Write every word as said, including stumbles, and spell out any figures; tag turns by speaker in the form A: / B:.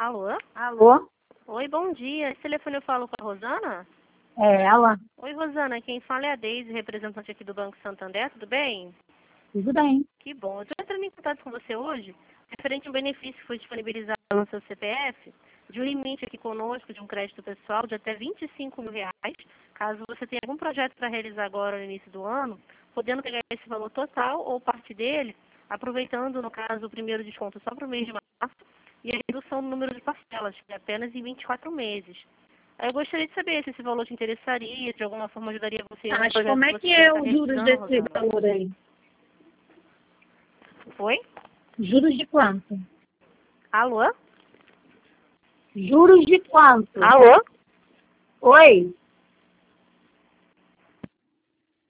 A: Alô?
B: Alô?
A: Oi, bom dia. Esse telefone eu falo com a Rosana?
B: É ela?
A: Oi, Rosana. Quem fala é a Deise, representante aqui do Banco Santander. Tudo bem?
B: Tudo bem.
A: Que bom. Eu estou entrando em contato com você hoje, referente a um benefício que foi disponibilizado no seu C P F, de um limite aqui conosco de um crédito pessoal de até vinte e cinco mil reais, caso você tenha algum projeto para realizar agora no início do ano, podendo pegar esse valor total ou parte dele, aproveitando, no caso, o primeiro desconto só para o mês de março e a redução do número de parcelas, que é apenas em vinte e quatro meses. Aí eu gostaria de saber se esse valor te interessaria, de alguma forma ajudaria você em um
B: Mas
A: projeto
B: como é
A: você
B: que é
A: está
B: os juros
A: realizando,
B: desse
A: Rosana.
B: valor aí?
A: Foi?
B: Juros de quanto?
A: Alô?
B: Juros de quanto?
A: Alô?
B: Oi?